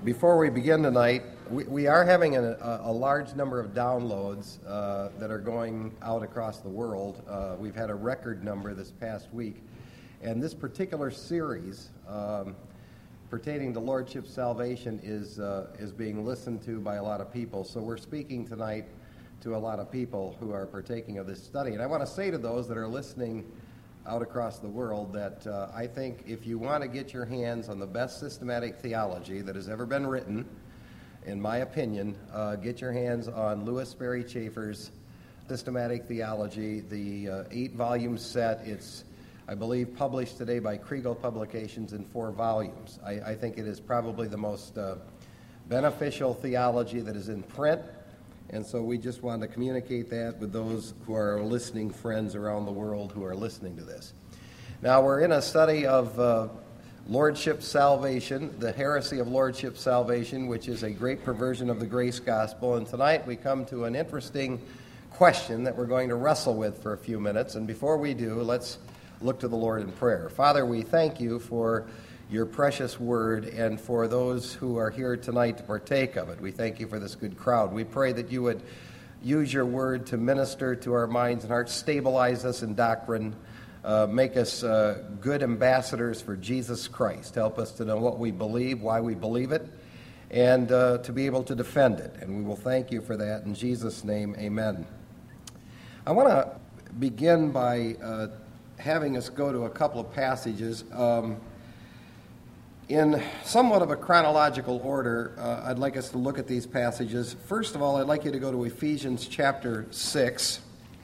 Before we begin tonight, we are having a large number of downloads that are going out across the world. We've had a record number this past week. And this particular series pertaining to Lordship Salvation is being listened to by a lot of people. So we're speaking tonight to a lot of people who are partaking of this study. And I want to say to those that are listening out across the world that I think if you want to get your hands on the best systematic theology that has ever been written, in my opinion, get your hands on Louis Sperry Chafer's Systematic Theology, the 8-volume set. It's, I believe, published today by Kriegel Publications in 4 volumes. I think it is probably the most beneficial theology that is in print. And so we just wanted to communicate that with those who are listening friends around the world who are listening to this. Now, we're in a study of Lordship Salvation, the heresy of Lordship Salvation, which is a great perversion of the grace gospel. And tonight we come to an interesting question that we're going to wrestle with for a few minutes. And before we do, let's look to the Lord in prayer. Father, we thank you for your precious word, and for those who are here tonight to partake of it. We thank you for this good crowd. We pray that you would use your word to minister to our minds and hearts, stabilize us in doctrine, make us good ambassadors for Jesus Christ. Help us to know what we believe, why we believe it, and to be able to defend it. And we will thank you for that. In Jesus' name, amen. I want to begin by having us go to a couple of passages. In somewhat of a chronological order, I'd like us to look at these passages. First of all, I'd like you to go to Ephesians chapter 6.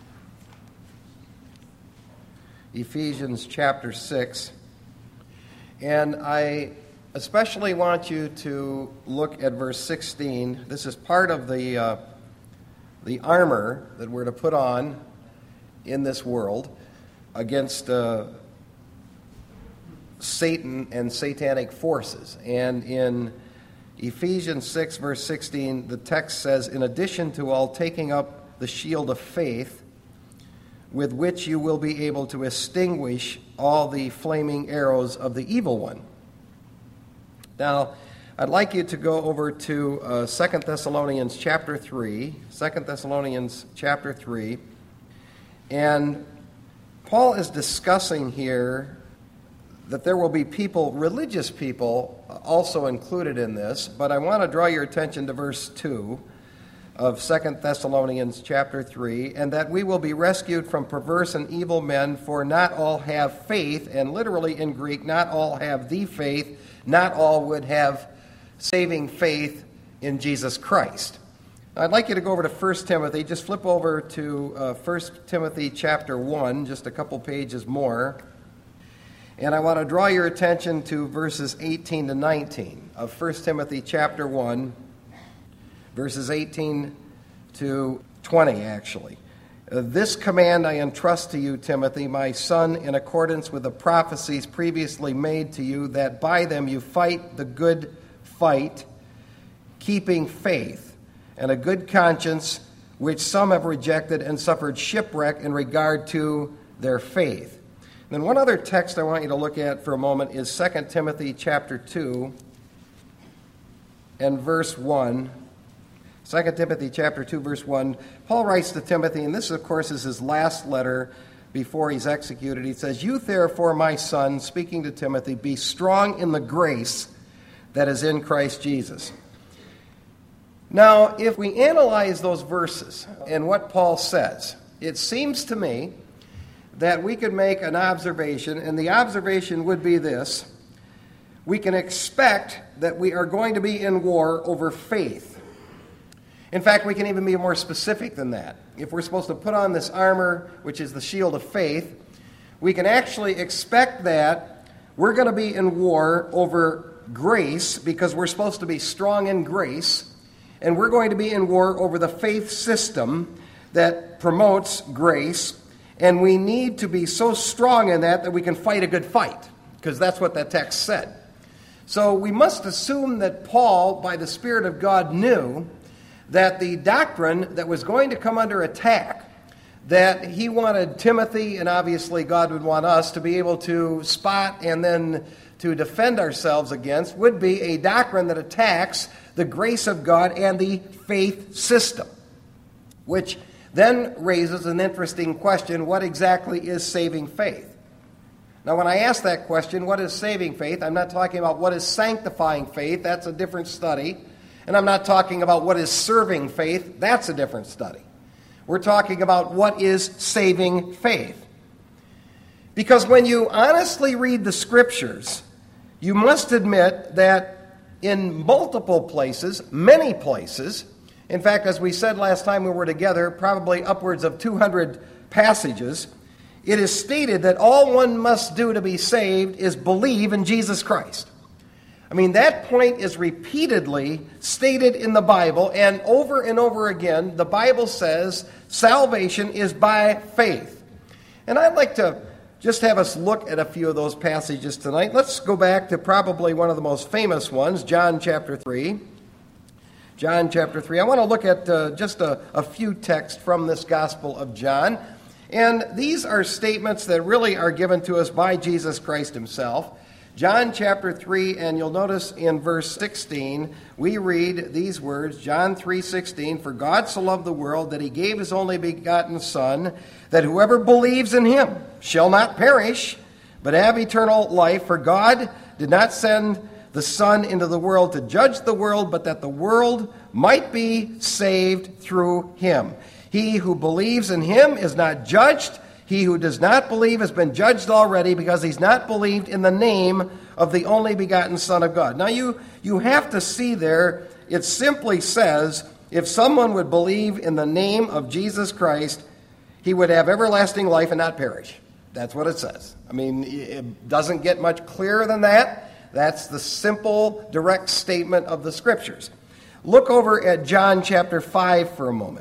Ephesians chapter 6. And I especially want you to look at verse 16. This is part of the armor that we're to put on in this world against Satan and satanic forces. And in Ephesians 6, verse 16, the text says, "In addition to all taking up the shield of faith, with which you will be able to extinguish all the flaming arrows of the evil one." Now, I'd like you to go over to 2 Thessalonians chapter 3. 2 Thessalonians chapter 3. And Paul is discussing here that there will be people, religious people, also included in this, but I want to draw your attention to verse 2 of 2 Thessalonians chapter 3, and that we will be rescued from perverse and evil men, for not all have faith, and literally in Greek, not all have the faith, not all would have saving faith in Jesus Christ. Now, I'd like you to go over to 1 Timothy, just flip over to 1 Timothy chapter 1, just a couple pages more. And I want to draw your attention to verses 18 to 19 of 1 Timothy chapter 1, verses 18 to 20, actually. "This command I entrust to you, Timothy, my son, in accordance with the prophecies previously made to you, that by them you fight the good fight, keeping faith, and a good conscience, which some have rejected and suffered shipwreck in regard to their faith." Then one other text I want you to look at for a moment is 2 Timothy chapter 2 and verse 1. 2 Timothy chapter 2, verse 1. Paul writes to Timothy, and this, of course, is his last letter before he's executed. He says, "You therefore, my son," speaking to Timothy, "be strong in the grace that is in Christ Jesus." Now, if we analyze those verses and what Paul says, it seems to me that we could make an observation, and the observation would be this: we can expect that we are going to be in war over faith. In fact, we can even be more specific than that. If we're supposed to put on this armor, which is the shield of faith, we can actually expect that we're going to be in war over grace, because we're supposed to be strong in grace, and we're going to be in war over the faith system that promotes grace. And we need to be so strong in that we can fight a good fight, because that's what that text said. So we must assume that Paul, by the Spirit of God, knew that the doctrine that was going to come under attack, that he wanted Timothy, and obviously God would want us, to be able to spot and then to defend ourselves against would be a doctrine that attacks the grace of God and the faith system, which then raises an interesting question: what exactly is saving faith? Now, when I ask that question, what is saving faith, I'm not talking about what is sanctifying faith. That's a different study. And I'm not talking about what is serving faith. That's a different study. We're talking about what is saving faith. Because when you honestly read the Scriptures, you must admit that in multiple places, many places, in fact, as we said last time we were together, probably upwards of 200 passages, it is stated that all one must do to be saved is believe in Jesus Christ. I mean, that point is repeatedly stated in the Bible, and over again, the Bible says salvation is by faith. And I'd like to just have us look at a few of those passages tonight. Let's go back to probably one of the most famous ones, John chapter 3. John chapter 3. I want to look at just a few texts from this Gospel of John. And these are statements that really are given to us by Jesus Christ himself. John chapter 3, and you'll notice in verse 16, we read these words, John 3:16, "For God so loved the world that he gave his only begotten Son, that whoever believes in him shall not perish, but have eternal life. For God did not send the Son into the world to judge the world, but that the world might be saved through him. He who believes in him is not judged. He who does not believe has been judged already, because he's not believed in the name of the only begotten Son of God." Now you have to see there, it simply says, if someone would believe in the name of Jesus Christ, he would have everlasting life and not perish. That's what it says. I mean, it doesn't get much clearer than that. That's the simple, direct statement of the Scriptures. Look over at John chapter 5 for a moment.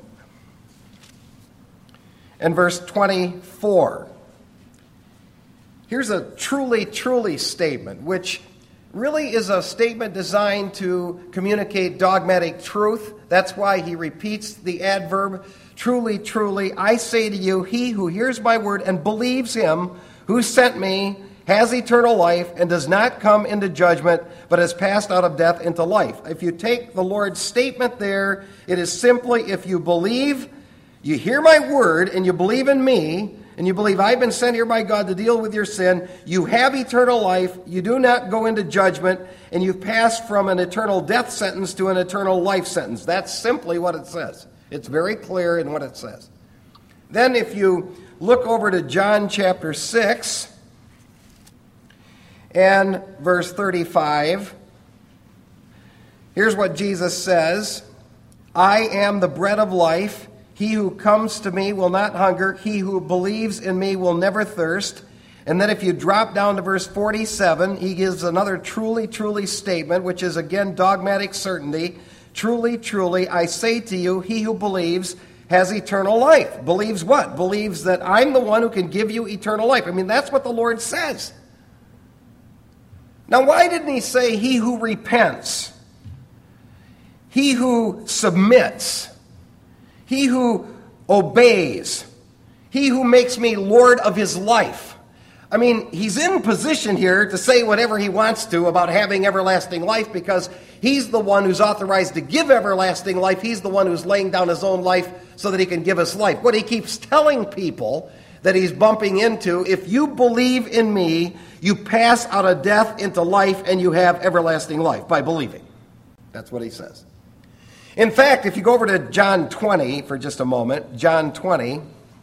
And verse 24. Here's a truly statement, which really is a statement designed to communicate dogmatic truth. That's why he repeats the adverb, truly, I say to you, he who hears my word and believes him who sent me has eternal life and does not come into judgment, but has passed out of death into life. If you take the Lord's statement there, it is simply, if you believe, you hear my word, and you believe in me, and you believe I've been sent here by God to deal with your sin, you have eternal life, you do not go into judgment, and you've passed from an eternal death sentence to an eternal life sentence. That's simply what it says. It's very clear in what it says. Then if you look over to John chapter 6 and verse 35, here's what Jesus says, "I am the bread of life. He who comes to me will not hunger. He who believes in me will never thirst." And then if you drop down to verse 47, he gives another truly statement, which is again dogmatic certainty. Truly, I say to you, he who believes has eternal life. Believes what? Believes that I'm the one who can give you eternal life. I mean, that's what the Lord says. Now, why didn't he say he who repents? He who submits? He who obeys, he who makes me Lord of his life. I mean, he's in position here to say whatever he wants to about having everlasting life, because he's the one who's authorized to give everlasting life. He's the one who's laying down his own life so that he can give us life. What he keeps telling people that he's bumping into, if you believe in me, you pass out of death into life and you have everlasting life by believing. That's what he says. In fact, if you go over to John 20 for just a moment, John 20,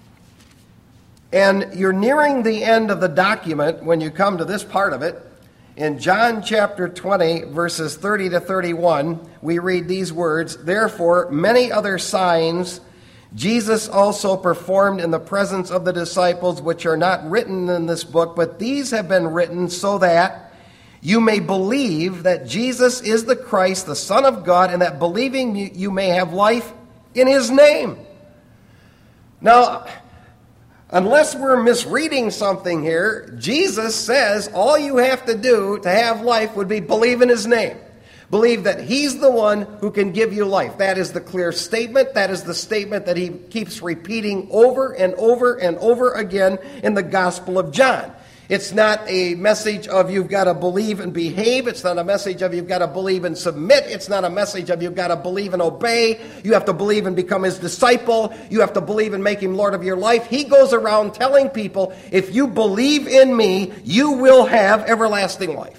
and you're nearing the end of the document when you come to this part of it, in John chapter 20, verses 30 to 31, we read these words, "Therefore, many other signs Jesus also performed in the presence of the disciples, which are not written in this book, but these have been written so that you may believe that Jesus is the Christ, the Son of God, and that believing you may have life in his name." Now, unless we're misreading something here, Jesus says all you have to do to have life would be believe in his name. Believe that he's the one who can give you life. That is the clear statement. That is the statement that he keeps repeating over and over again in the Gospel of John. It's not a message of you've got to believe and behave. It's not a message of you've got to believe and submit. It's not a message of you've got to believe and obey. You have to believe and become his disciple. You have to believe and make him Lord of your life. He goes around telling people, if you believe in me, you will have everlasting life.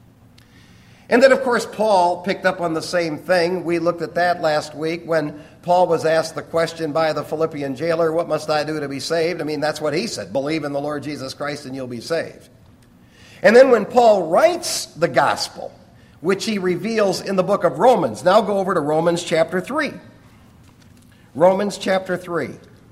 And then, of course, Paul picked up on the same thing. We looked at that last week when Paul was asked the question by the Philippian jailer, what must I do to be saved? I mean, that's what he said. Believe in the Lord Jesus Christ and you'll be saved. And then when Paul writes the gospel, which he reveals in the book of Romans, now go over to Romans chapter 3. Romans chapter 3.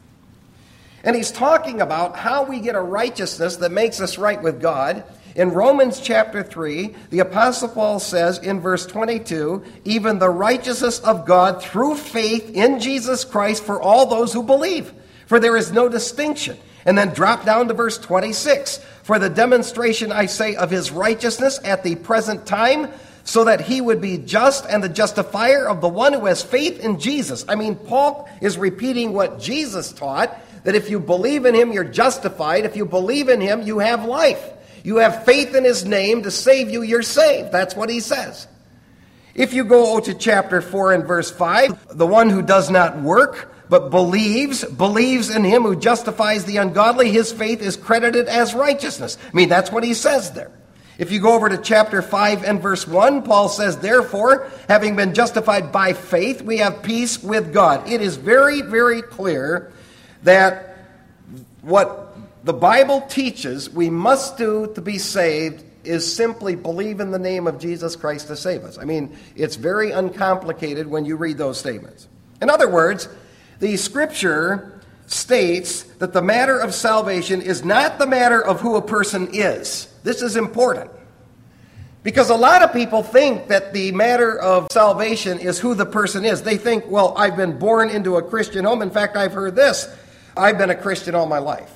And he's talking about how we get a righteousness that makes us right with God. In Romans chapter 3, the Apostle Paul says in verse 22, even the righteousness of God through faith in Jesus Christ for all those who believe. For there is no distinction. And then drop down to verse 26. For the demonstration, I say, of his righteousness at the present time, so that he would be just and the justifier of the one who has faith in Jesus. I mean, Paul is repeating what Jesus taught, that if you believe in him, you're justified. If you believe in him, you have life. You have faith in his name to save you, you're saved. That's what he says. If you go to chapter 4 and verse 5, the one who does not work but believes in him who justifies the ungodly, his faith is credited as righteousness. I mean, that's what he says there. If you go over to chapter 5 and verse 1, Paul says, therefore, having been justified by faith, we have peace with God. It is very, very clear that what the Bible teaches we must do to be saved is simply believe in the name of Jesus Christ to save us. I mean, it's very uncomplicated when you read those statements. In other words, the Scripture states that the matter of salvation is not the matter of who a person is. This is important. Because a lot of people think that the matter of salvation is who the person is. They think, well, I've been born into a Christian home. In fact, I've heard this. I've been a Christian all my life.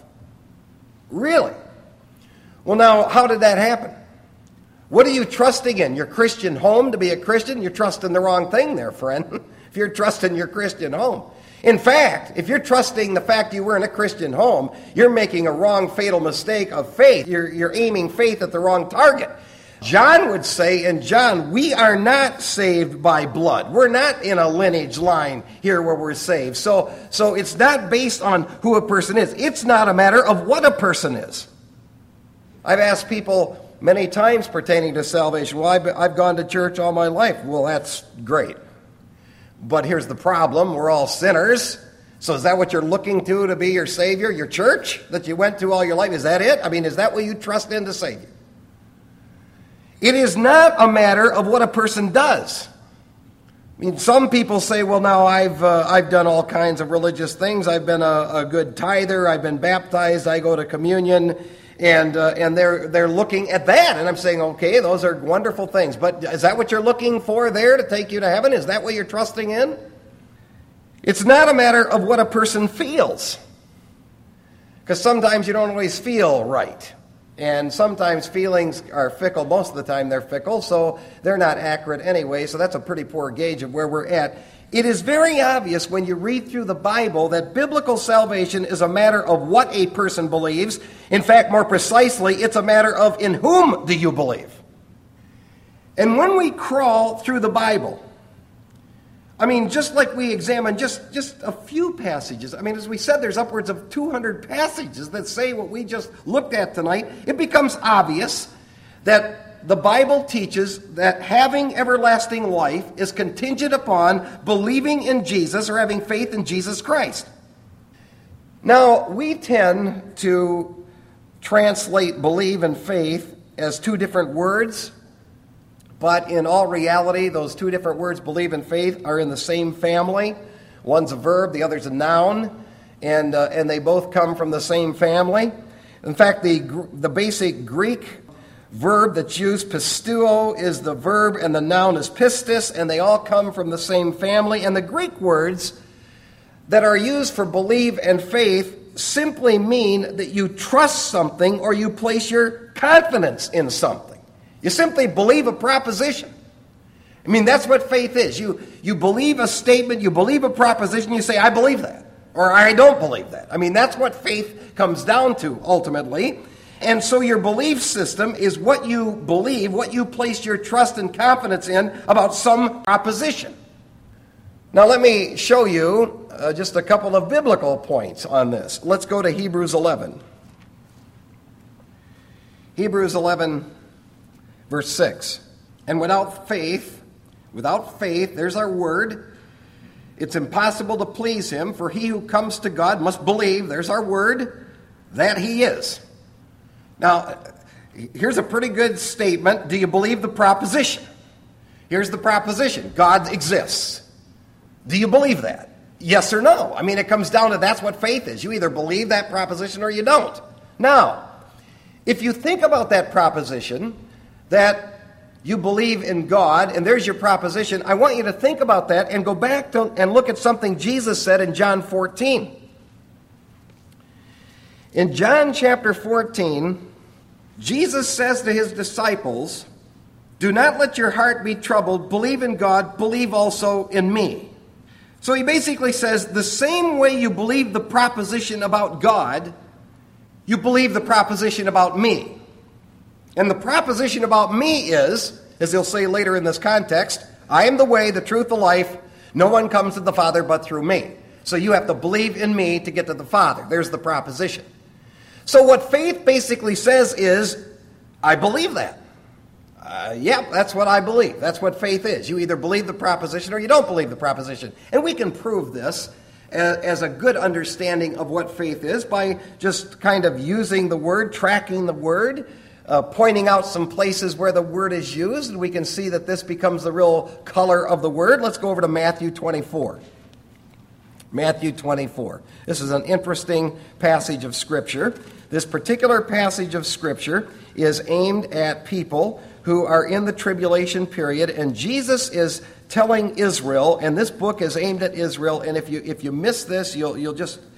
Really? Well, now, how did that happen? What are you trusting in? Your Christian home to be a Christian? You're trusting the wrong thing there, friend. If you're trusting your Christian home. In fact, if you're trusting the fact you were in a Christian home, you're making a wrong, fatal mistake of faith. You're aiming faith at the wrong target. John would say in John, we are not saved by blood. We're not in a lineage line here where we're saved. So it's not based on who a person is. It's not a matter of what a person is. I've asked people many times pertaining to salvation, well, I've gone to church all my life. Well, that's great. But here's the problem. We're all sinners. So is that what you're looking to be your Savior, your church that you went to all your life? Is that it? I mean, is that what you trust in to save you? It is not a matter of what a person does. I mean, some people say, well, now I've done all kinds of religious things. I've been a good tither. I've been baptized. I go to communion. And they're looking at that. And I'm saying, okay, those are wonderful things. But is that what you're looking for there to take you to heaven? Is that what you're trusting in? It's not a matter of what a person feels. Because sometimes you don't always feel right. And sometimes feelings are fickle. Most of the time they're fickle, so they're not accurate anyway. So that's a pretty poor gauge of where we're at. It is very obvious when you read through the Bible that biblical salvation is a matter of what a person believes. In fact, more precisely, it's a matter of in whom do you believe. And when we crawl through the Bible, I mean, just like we examine just a few passages. I mean, as we said, there's upwards of 200 passages that say what we just looked at tonight. It becomes obvious that the Bible teaches that having everlasting life is contingent upon believing in Jesus or having faith in Jesus Christ. Now, we tend to translate believe and faith as two different words. But in all reality, those two different words, believe and faith, are in the same family. One's a verb, the other's a noun, and they both come from the same family. In fact, the basic Greek verb that's used, pisteuo, is the verb, and the noun is pistis, and they all come from the same family. And the Greek words that are used for believe and faith simply mean that you trust something or you place your confidence in something. You simply believe a proposition. I mean, that's what faith is. You believe a statement, you believe a proposition, you say, I believe that, or I don't believe that. I mean, that's what faith comes down to, ultimately. And so your belief system is what you believe, what you place your trust and confidence in about some proposition. Now let me show you just a couple of biblical points on this. Let's go to Hebrews 11. Hebrews 11, verse 6. And without faith, there's our word, it's impossible to please him, for he who comes to God must believe, there's our word, that he is. Now, here's a pretty good statement. Do you believe the proposition? Here's the proposition. God exists. Do you believe that? Yes or no? I mean, it comes down to that's what faith is. You either believe that proposition or you don't. Now, if you think about that proposition, that you believe in God, and there's your proposition, I want you to think about that and go back to and look at something Jesus said in John 14. In John chapter 14, Jesus says to his disciples, "Do not let your heart be troubled. Believe in God. Believe also in me." So he basically says, the same way you believe the proposition about God, you believe the proposition about me. And the proposition about me is, as he'll say later in this context, I am the way, the truth, the life. No one comes to the Father but through me. So you have to believe in me to get to the Father. There's the proposition. So what faith basically says is, I believe that. That's what I believe. That's what faith is. You either believe the proposition or you don't believe the proposition. And we can prove this as a good understanding of what faith is by just kind of using the word, tracking the word, pointing out some places where the word is used. And we can see that this becomes the real color of the word. Let's go over to Matthew 24. Matthew 24. This is an interesting passage of Scripture. This particular passage of Scripture is aimed at people who are in the tribulation period, and Jesus is telling Israel, and this book is aimed at Israel, and if you miss this, you'll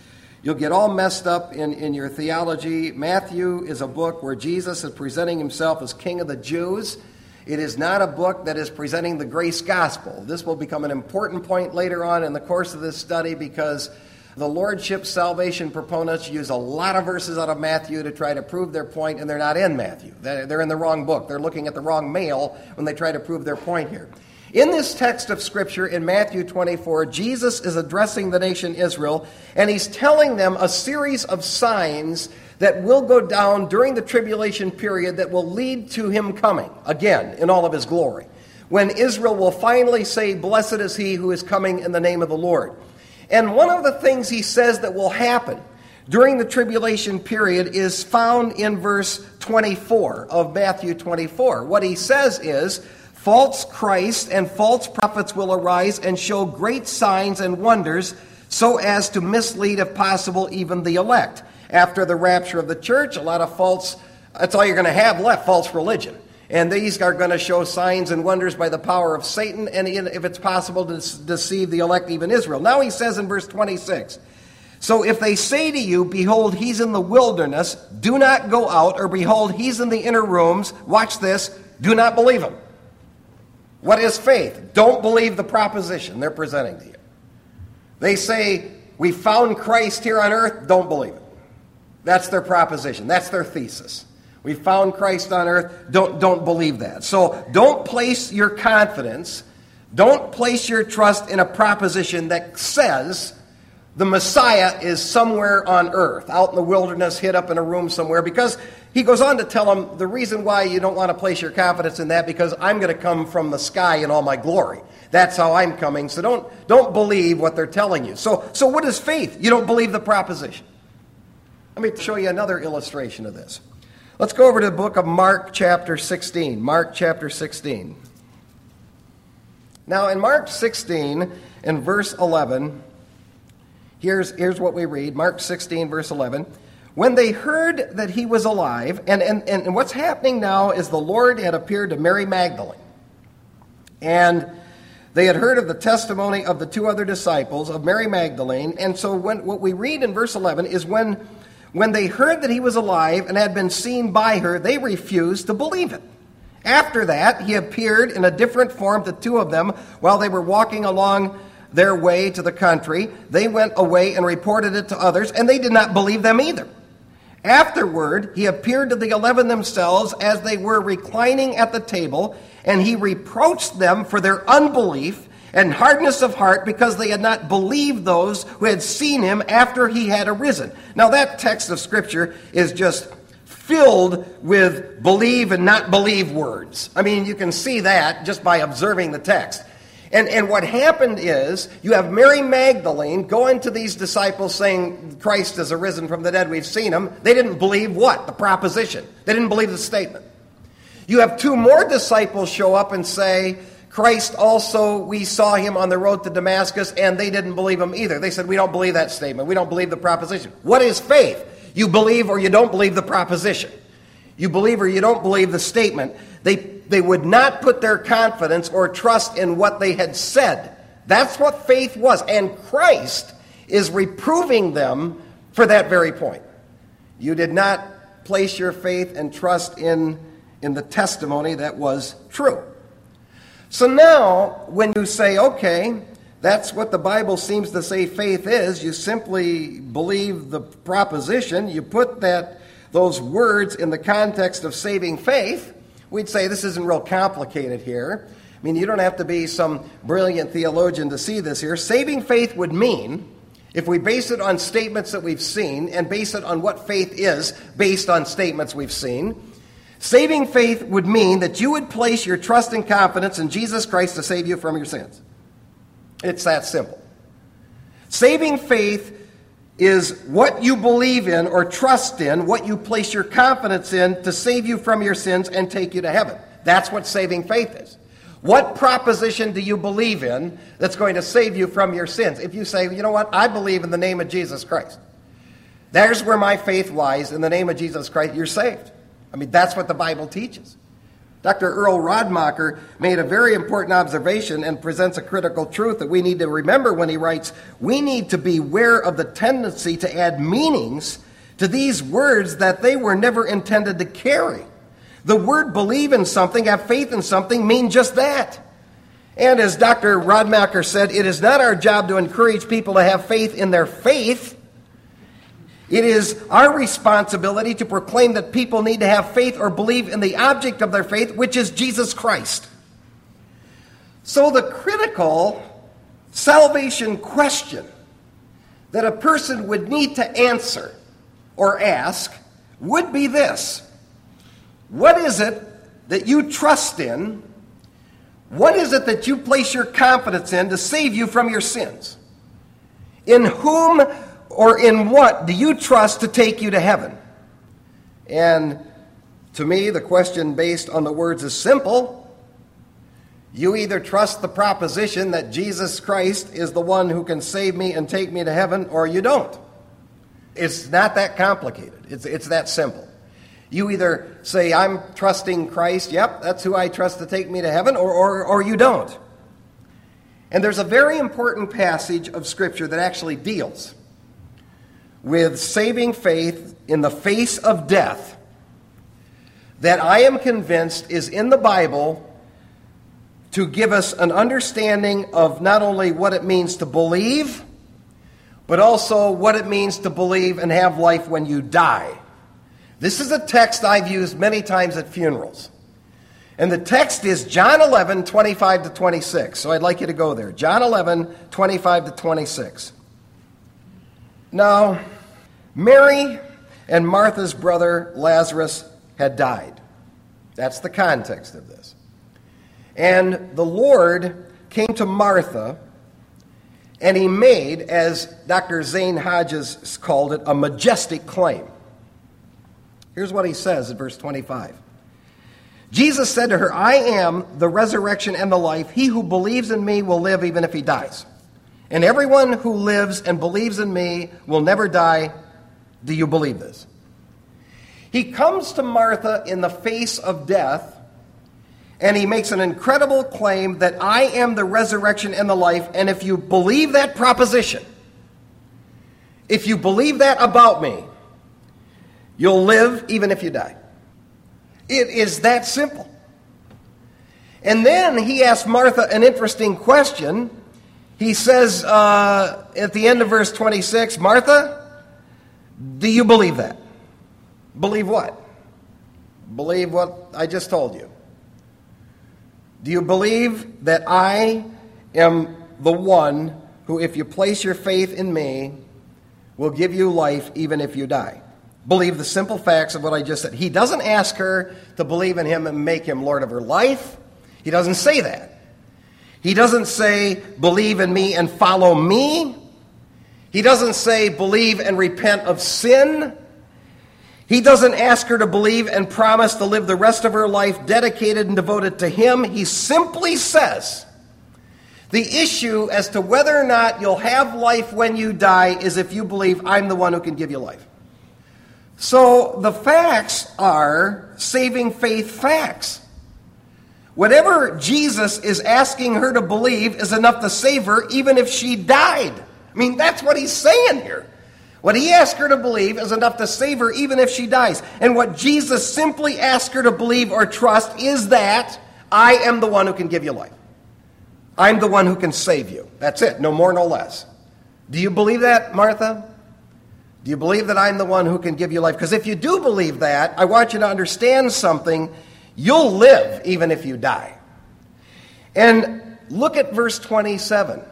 get all messed up in your theology. Matthew is a book where Jesus is presenting himself as King of the Jews. It is not a book that is presenting the grace gospel. This will become an important point later on in the course of this study because the Lordship salvation proponents use a lot of verses out of Matthew to try to prove their point, and they're not in Matthew. They're in the wrong book. They're looking at the wrong mail when they try to prove their point here. In this text of Scripture in Matthew 24, Jesus is addressing the nation Israel, and he's telling them a series of signs that will go down during the tribulation period that will lead to him coming, again, in all of his glory, when Israel will finally say, "Blessed is he who is coming in the name of the Lord." And one of the things he says that will happen during the tribulation period is found in verse 24 of Matthew 24. What he says is, false Christ and false prophets will arise and show great signs and wonders so as to mislead, if possible, even the elect. After the rapture of the church, a lot of false, that's all you're going to have left, false religion. And these are going to show signs and wonders by the power of Satan, and if it's possible to deceive the elect, even Israel. Now he says in verse 26, "So if they say to you, 'Behold, he's in the wilderness,' do not go out, or 'Behold, he's in the inner rooms,' watch this, do not believe him." What is faith? Don't believe the proposition they're presenting to you. They say, "We found Christ here on earth," don't believe it. That's their proposition. That's their thesis. We found Christ on earth. Don't believe that. So don't place your confidence, don't place your trust in a proposition that says the Messiah is somewhere on earth, out in the wilderness, hid up in a room somewhere, because he goes on to tell them the reason why you don't want to place your confidence in that, because I'm going to come from the sky in all my glory. That's how I'm coming. So don't believe what they're telling you. So what is faith? You don't believe the proposition. Let me show you another illustration of this. Let's go over to the book of Mark chapter 16. Mark chapter 16. Now in Mark 16 and verse 11, here's what we read. Mark 16 verse 11. When they heard that he was alive, and what's happening now is the Lord had appeared to Mary Magdalene. And they had heard of the testimony of the two other disciples, of Mary Magdalene. And so what we read in verse 11 is when they heard that he was alive and had been seen by her, they refused to believe it. After that, he appeared in a different form to two of them while they were walking along their way to the country. They went away and reported it to others, and they did not believe them either. Afterward, he appeared to the 11 themselves as they were reclining at the table, and he reproached them for their unbelief and hardness of heart because they had not believed those who had seen him after he had arisen. Now that text of Scripture is just filled with believe and not believe words. I mean, you can see that just by observing the text. And what happened is, you have Mary Magdalene going to these disciples saying, Christ is arisen from the dead, we've seen him. They didn't believe what? The proposition. They didn't believe the statement. You have two more disciples show up and say, Christ also, we saw him on the road to Damascus, and they didn't believe him either. They said, we don't believe that statement. We don't believe the proposition. What is faith? You believe or you don't believe the proposition. You believe or you don't believe the statement. They would not put their confidence or trust in what they had said. That's what faith was. And Christ is reproving them for that very point. You did not place your faith and trust in the testimony that was true. So now, when you say, okay, that's what the Bible seems to say faith is, you simply believe the proposition, you put those words in the context of saving faith, we'd say this isn't real complicated here. I mean, you don't have to be some brilliant theologian to see this here. Saving faith would mean, if we base it on statements that we've seen and base it on what faith is based on statements we've seen, saving faith would mean that you would place your trust and confidence in Jesus Christ to save you from your sins. It's that simple. Saving faith is what you believe in or trust in, what you place your confidence in to save you from your sins and take you to heaven. That's what saving faith is. What proposition do you believe in that's going to save you from your sins? If you say, you know what, I believe in the name of Jesus Christ. There's where my faith lies, in the name of Jesus Christ, you're saved. I mean, that's what the Bible teaches. Dr. Earl Rodmacher made a very important observation and presents a critical truth that we need to remember when he writes, we need to beware of the tendency to add meanings to these words that they were never intended to carry. The word believe in something, have faith in something, mean just that. And as Dr. Rodmacher said, it is not our job to encourage people to have faith in their faith. It is our responsibility to proclaim that people need to have faith or believe in the object of their faith, which is Jesus Christ. So the critical salvation question that a person would need to answer or ask would be this: what is it that you trust in? What is it that you place your confidence in to save you from your sins? In whom or in what do you trust to take you to heaven? And to me, the question based on the words is simple. You either trust the proposition that Jesus Christ is the one who can save me and take me to heaven, or you don't. It's not that complicated. It's that simple. You either say, I'm trusting Christ, yep, that's who I trust to take me to heaven, or you don't. And there's a very important passage of Scripture that actually deals with saving faith in the face of death that I am convinced is in the Bible to give us an understanding of not only what it means to believe, but also what it means to believe and have life when you die. This is a text I've used many times at funerals. And the text is John 11, 25 to 26. So I'd like you to go there. John 11, 25 to 26. Now, Mary and Martha's brother Lazarus had died. That's the context of this. And the Lord came to Martha, and he made, as Dr. Zane Hodges called it, a majestic claim. Here's what he says in verse 25. Jesus said to her, I am the resurrection and the life. He who believes in me will live even if he dies. And everyone who lives and believes in me will never die. Do you believe this? He comes to Martha in the face of death, and he makes an incredible claim that I am the resurrection and the life. And if you believe that proposition, if you believe that about me, you'll live even if you die. It is that simple. And then he asks Martha an interesting question. He says at the end of verse 26, Martha, do you believe that? Believe what? Believe what I just told you. Do you believe that I am the one who, if you place your faith in me, will give you life even if you die? Believe the simple facts of what I just said. He doesn't ask her to believe in him and make him Lord of her life. He doesn't say that. He doesn't say, believe in me and follow me. He doesn't say, believe and repent of sin. He doesn't ask her to believe and promise to live the rest of her life dedicated and devoted to him. He simply says, the issue as to whether or not you'll have life when you die is if you believe I'm the one who can give you life. So the facts are saving faith facts. Whatever Jesus is asking her to believe is enough to save her even if she died. I mean, that's what he's saying here. What he asked her to believe is enough to save her even if she dies. And what Jesus simply asked her to believe or trust is that I am the one who can give you life. I'm the one who can save you. That's it, no more, no less. Do you believe that, Martha? Do you believe that I'm the one who can give you life? Because if you do believe that, I want you to understand something. You'll live even if you die. And look at verse 27.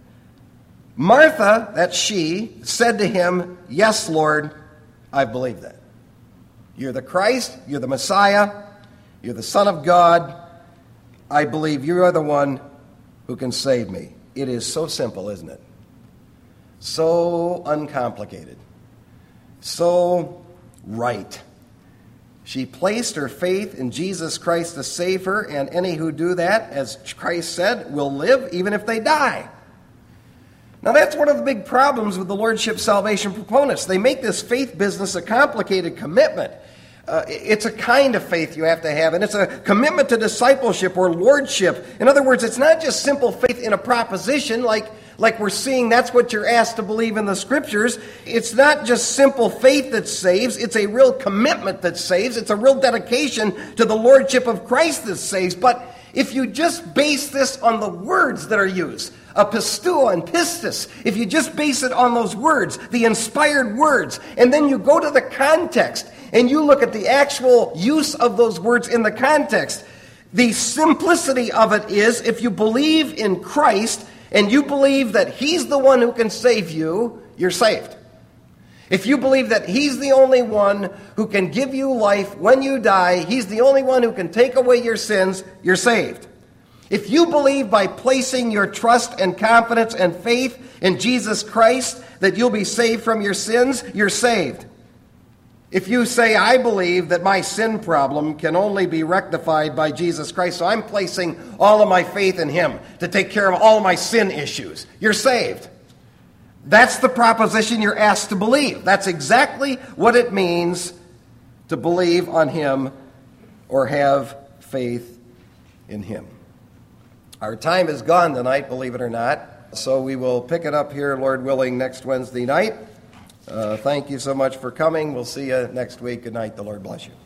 Martha, that's she, said to him, yes, Lord, I believe that. You're the Christ, you're the Messiah, you're the Son of God. I believe you are the one who can save me. It is so simple, isn't it? So uncomplicated. So right. She placed her faith in Jesus Christ to save her, and any who do that, as Christ said, will live even if they die. Now, that's one of the big problems with the Lordship salvation proponents. They make this faith business a complicated commitment. It's a kind of faith you have to have, and it's a commitment to discipleship or lordship. In other words, it's not just simple faith in a proposition like we're seeing that's what you're asked to believe in the Scriptures. It's not just simple faith that saves. It's a real commitment that saves. It's a real dedication to the Lordship of Christ that saves. But if you just base this on the words that are used, pistuo and pistis, if you just base it on those words, the inspired words, and then you go to the context and you look at the actual use of those words in the context, the simplicity of it is if you believe in Christ and you believe that He's the one who can save you, you're saved. If you believe that He's the only one who can give you life when you die, He's the only one who can take away your sins, you're saved. If you believe by placing your trust and confidence and faith in Jesus Christ that you'll be saved from your sins, you're saved. If you say, I believe that my sin problem can only be rectified by Jesus Christ, so I'm placing all of my faith in Him to take care of all of my sin issues, you're saved. That's the proposition you're asked to believe. That's exactly what it means to believe on Him or have faith in Him. Our time is gone tonight, believe it or not, so we will pick it up here, Lord willing, next Wednesday night. Thank you so much for coming. We'll see you next week. Good night. The Lord bless you.